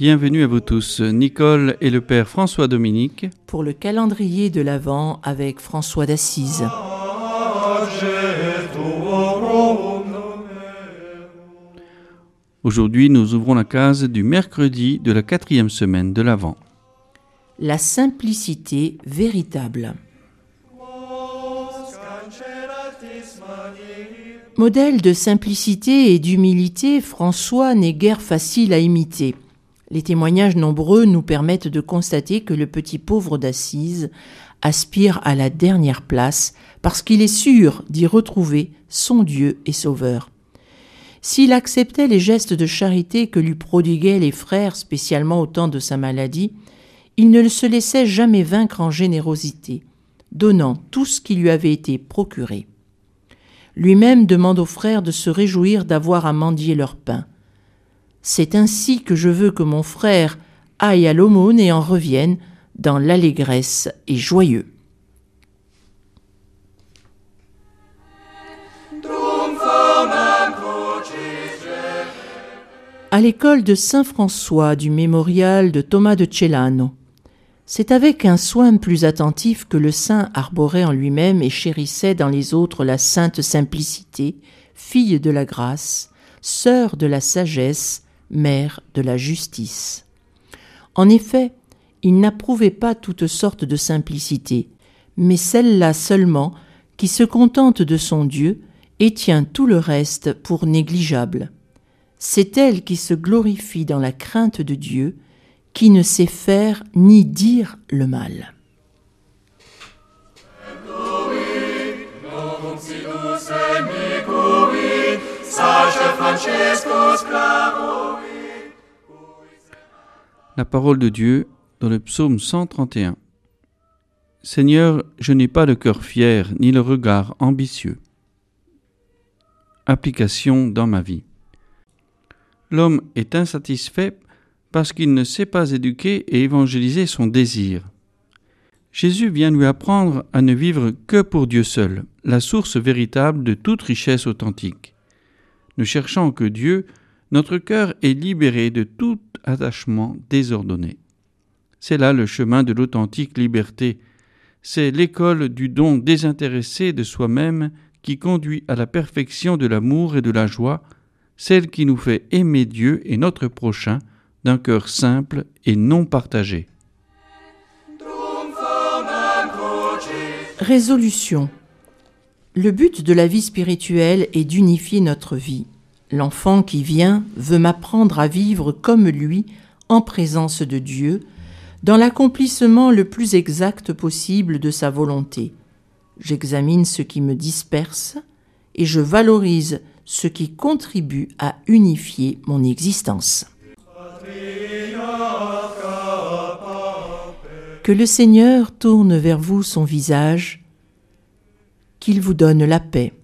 Bienvenue à vous tous, Nicole et le Père François-Dominique pour le calendrier de l'Avent avec François d'Assise. Aujourd'hui, nous ouvrons la case du mercredi de la 4e semaine de l'Avent. La simplicité véritable. Modèle de simplicité et d'humilité, François n'est guère facile à imiter. Les témoignages nombreux nous permettent de constater que le petit pauvre d'Assise aspire à la dernière place parce qu'il est sûr d'y retrouver son Dieu et Sauveur. S'il acceptait les gestes de charité que lui prodiguaient les frères, spécialement au temps de sa maladie, il ne se laissait jamais vaincre en générosité, donnant tout ce qui lui avait été procuré. Lui-même demande aux frères de se réjouir d'avoir à mendier leur pain. C'est ainsi que je veux que mon frère aille à l'aumône et en revienne dans l'allégresse et joyeux. À l'école de Saint-François du mémorial de Thomas de Celano, c'est avec un soin plus attentif que le saint arborait en lui-même et chérissait dans les autres la sainte simplicité, fille de la grâce, sœur de la sagesse, mère de la justice. En effet, il n'approuvait pas toutes sortes de simplicité, mais celle-là seulement qui se contente de son Dieu et tient tout le reste pour négligeable. C'est elle qui se glorifie dans la crainte de Dieu, qui ne sait faire ni dire le mal. La parole de Dieu dans le psaume 131. Seigneur, je n'ai pas le cœur fier ni le regard ambitieux. Application dans ma vie. L'homme est insatisfait parce qu'il ne sait pas éduquer et évangéliser son désir. Jésus vient lui apprendre à ne vivre que pour Dieu seul, la source véritable de toute richesse authentique. Ne cherchant que Dieu, notre cœur est libéré de tout attachement désordonné. C'est là le chemin de l'authentique liberté. C'est l'école du don désintéressé de soi-même qui conduit à la perfection de l'amour et de la joie, celle qui nous fait aimer Dieu et notre prochain d'un cœur simple et non partagé. Résolution. Le but de la vie spirituelle est d'unifier notre vie. L'enfant qui vient veut m'apprendre à vivre comme lui, en présence de Dieu, dans l'accomplissement le plus exact possible de sa volonté. J'examine ce qui me disperse et je valorise ce qui contribue à unifier mon existence. Que le Seigneur tourne vers vous son visage, qu'il vous donne la paix.